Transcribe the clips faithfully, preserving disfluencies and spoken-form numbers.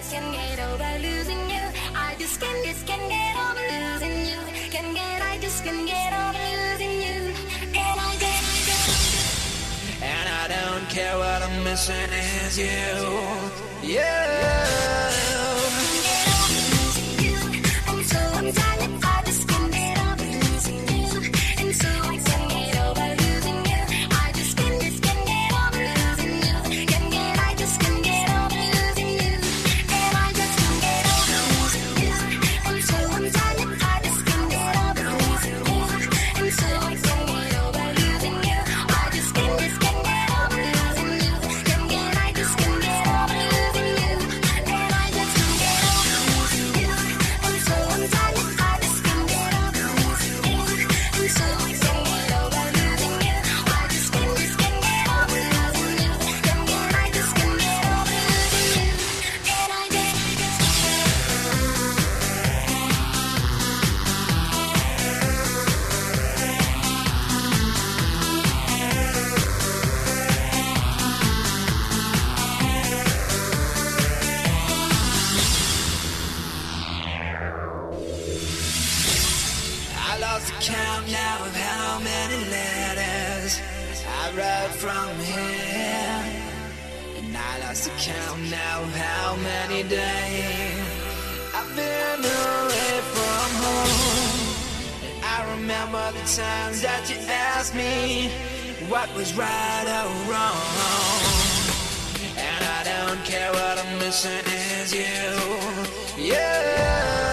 just can't get over losing you. I just can't, just can't get over losing you. Can't get, I just can't get over losing you. And I get, and I don't care what I'm missing is you. Yeah. I lost count now of how many letters I wrote from here, and I lost count now of how many days I've been away from home. And I remember the times that you asked me what was right or wrong, and I don't care what I'm missing is you. Yeah.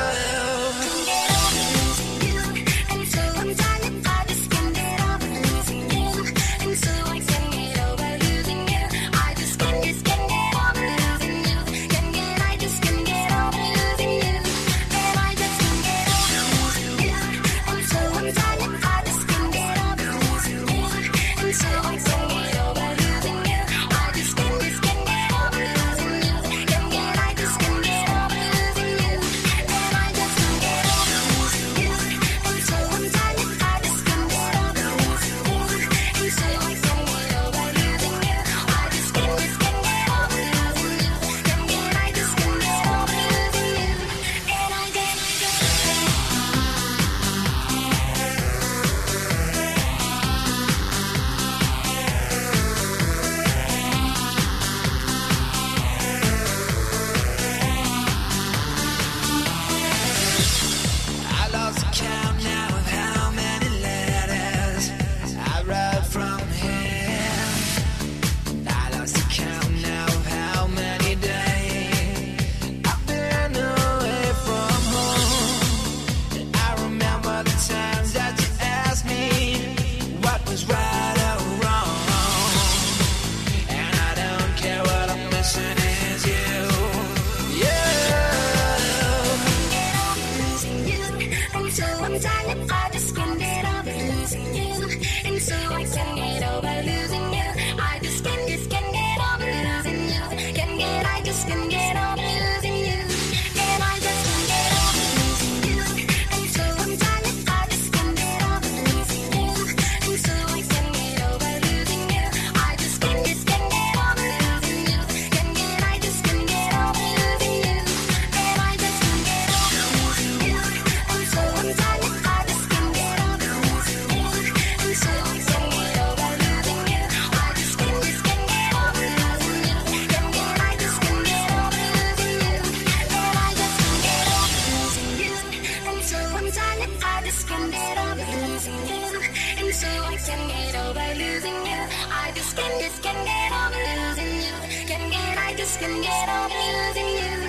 I just can't get over losing you, and so I can't get over losing you. I just can't, just can't get over losing you. Can't get, I just can't get over losing you, and I just can't get over losing you. And so I'm tired, I just can't get over losing you, and so I can't get over losing you. I just can't, just can't get over losing you. Can't get, I just can't get over losing you, and I just can't get over losing you. And so I'm tired. So I can't get over losing you. I just can't, just can't get over losing you. Can't get, I just can't get over losing you.